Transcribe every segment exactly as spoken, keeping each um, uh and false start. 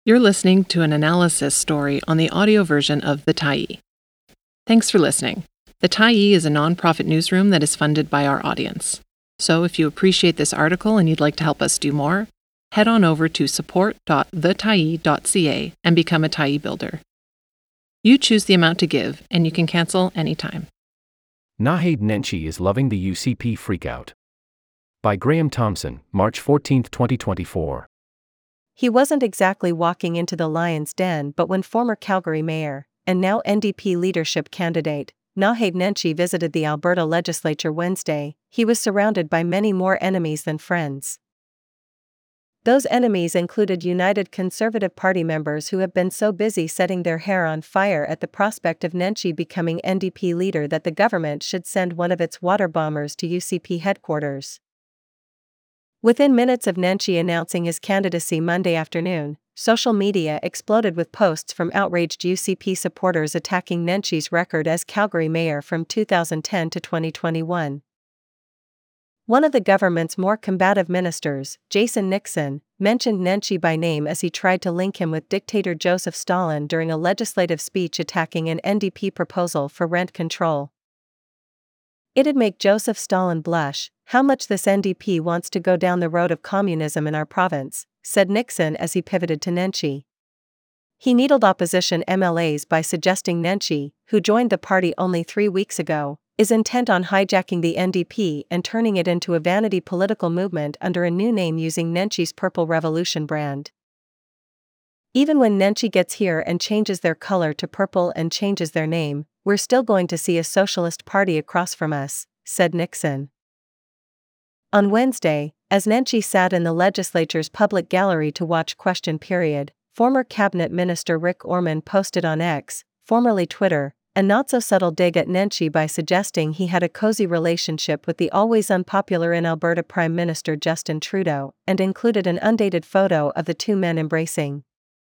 You're listening to an analysis story on the audio version of The Tyee. Thanks for listening. The Tyee is a nonprofit newsroom that is funded by our audience. So if you appreciate this article and you'd like to help us do more, head on over to support dot the tyee dot c a and become a Tyee builder. You choose the amount to give, and you can cancel anytime. Naheed Nenshi is loving the U C P freakout. By Graham Thompson, March fourteenth, twenty twenty-four. He wasn't exactly walking into the lion's den, but when former Calgary mayor, and now N D P leadership candidate, Naheed Nenshi visited the Alberta legislature Wednesday, he was surrounded by many more enemies than friends. Those enemies included United Conservative Party members who have been so busy setting their hair on fire at the prospect of Nenshi becoming N D P leader that the government should send one of its water bombers to U C P headquarters. Within minutes of Nenshi announcing his candidacy Monday afternoon, social media exploded with posts from outraged U C P supporters attacking Nenshi's record as Calgary mayor from two thousand ten to twenty twenty-one. One of the government's more combative ministers, Jason Nixon, mentioned Nenshi by name as he tried to link him with dictator Joseph Stalin during a legislative speech attacking an N D P proposal for rent control. "It'd make Joseph Stalin blush, how much this N D P wants to go down the road of communism in our province," said Nixon as he pivoted to Nenshi. He needled opposition M L As by suggesting Nenshi, who joined the party only three weeks ago, is intent on hijacking the N D P and turning it into a vanity political movement under a new name using Nenshi's Purple Revolution brand. "Even when Nenshi gets here and changes their color to purple and changes their name, we're still going to see a socialist party across from us," said Nixon. On Wednesday, as Nenshi sat in the legislature's public gallery to watch Question Period, former cabinet minister Rick Orman posted on X, formerly Twitter, a not-so-subtle dig at Nenshi by suggesting he had a cozy relationship with the always unpopular in Alberta Prime Minister Justin Trudeau, and included an undated photo of the two men embracing.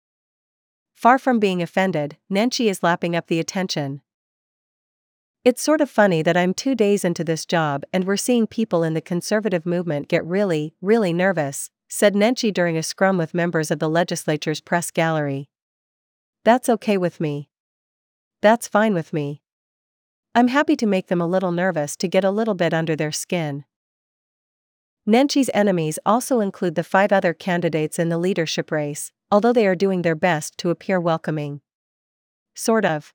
Far from being offended, Nenshi is lapping up the attention. "It's sort of funny that I'm two days into this job and we're seeing people in the conservative movement get really, really nervous," said Nenshi during a scrum with members of the legislature's press gallery. "That's okay with me. That's fine with me. I'm happy to make them a little nervous to get a little bit under their skin." Nenshi's enemies also include the five other candidates in the leadership race, although they are doing their best to appear welcoming. Sort of.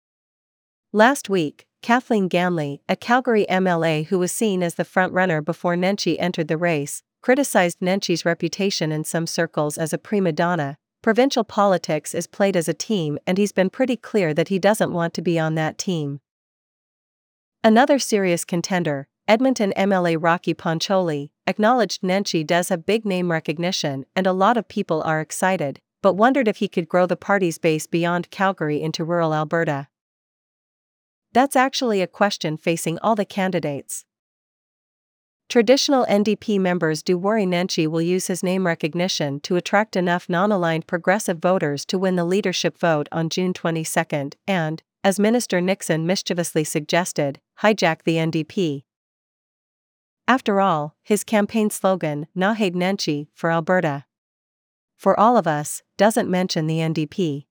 Last week, Kathleen Ganley, a Calgary M L A who was seen as the front-runner before Nenshi entered the race, criticized Nenshi's reputation in some circles as a prima donna. "Provincial politics is played as a team and he's been pretty clear that he doesn't want to be on that team." Another serious contender, Edmonton M L A Rocky Poncholi, acknowledged Nenshi does have big name recognition and a lot of people are excited, but wondered if he could grow the party's base beyond Calgary into rural Alberta. That's actually a question facing all the candidates. Traditional N D P members do worry Nenshi will use his name recognition to attract enough non-aligned progressive voters to win the leadership vote on June twenty-second and, as Minister Nixon mischievously suggested, hijack the N D P. After all, his campaign slogan, Naheed Nenshi, for Alberta, for all of us, doesn't mention the N D P.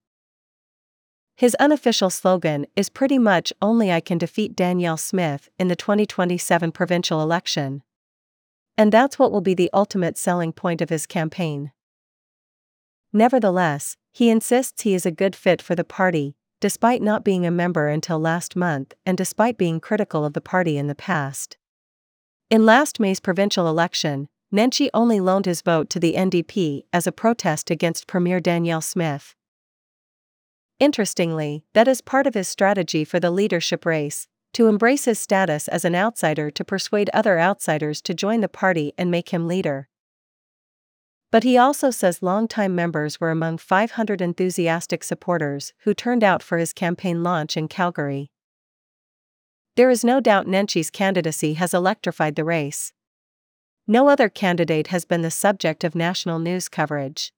His unofficial slogan is pretty much only "I can defeat Danielle Smith" in the twenty twenty-seven provincial election. And that's what will be the ultimate selling point of his campaign. Nevertheless, he insists he is a good fit for the party, despite not being a member until last month and despite being critical of the party in the past. In last May's provincial election, Nenshi only loaned his vote to the N D P as a protest against Premier Danielle Smith. Interestingly, that is part of his strategy for the leadership race, to embrace his status as an outsider to persuade other outsiders to join the party and make him leader. But he also says longtime members were among five hundred enthusiastic supporters who turned out for his campaign launch in Calgary. There is no doubt Nenshi's candidacy has electrified the race. No other candidate has been the subject of national news coverage.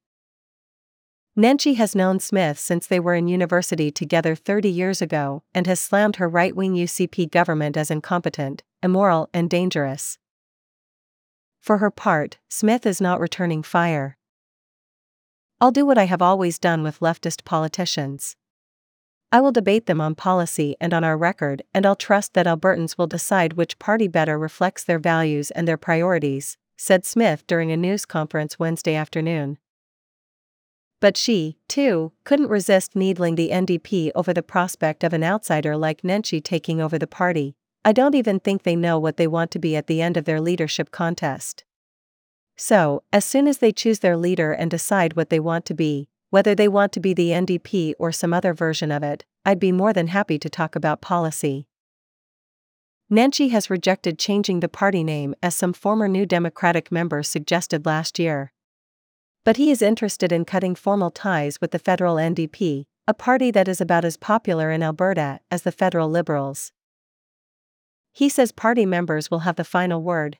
Nenshi has known Smith since they were in university together thirty years ago and has slammed her right-wing U C P government as incompetent, immoral, and dangerous. For her part, Smith is not returning fire. I'll do what I have always done with leftist politicians. I will debate them on policy and on our record, and I'll trust that Albertans will decide which party better reflects their values and their priorities, said Smith during a news conference Wednesday afternoon. But she, too, couldn't resist needling the N D P over the prospect of an outsider like Nenshi taking over the party. I don't even think they know what they want to be at the end of their leadership contest. So, as soon as they choose their leader and decide what they want to be, whether they want to be the N D P or some other version of it, I'd be more than happy to talk about policy. Nenshi has rejected changing the party name as some former New Democratic members suggested last year. But he is interested in cutting formal ties with the federal N D P, a party that is about as popular in Alberta as the federal Liberals. He says party members will have the final word.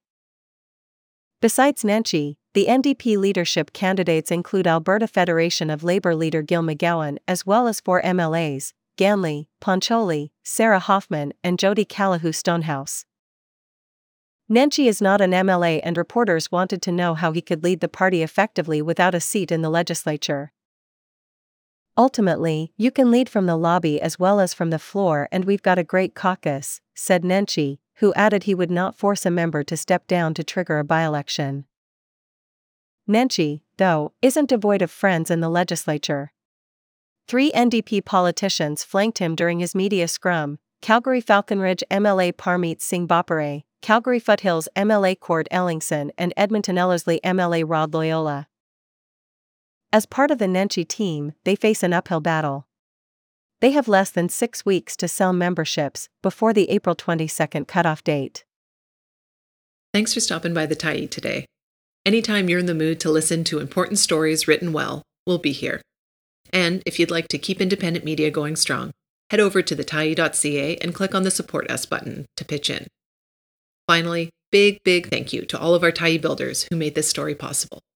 Besides Nenshi, the N D P leadership candidates include Alberta Federation of Labour leader Gil McGowan as well as four M L As, Ganley, Poncholi, Sarah Hoffman and Jody Calahoo Stonehouse. Nenshi is not an M L A and reporters wanted to know how he could lead the party effectively without a seat in the legislature. Ultimately, you can lead from the lobby as well as from the floor, and we've got a great caucus, said Nenshi, who added he would not force a member to step down to trigger a by-election. Nenshi, though, isn't devoid of friends in the legislature. Three N D P politicians flanked him during his media scrum: Calgary Falconridge M L A Parmeet Singh Bopare, Calgary Foothills M L A Cord Ellingson and Edmonton Ellerslie M L A Rod Loyola. As part of the Nenshi team, they face an uphill battle. They have less than six weeks to sell memberships before the April twenty-second cutoff date. Thanks for stopping by the Tyee today. Anytime you're in the mood to listen to important stories written well, we'll be here. And if you'd like to keep independent media going strong, head over to the tyee dot c a and click on the Support Us button to pitch in. Finally, big, big thank you to all of our Tyee builders who made this story possible.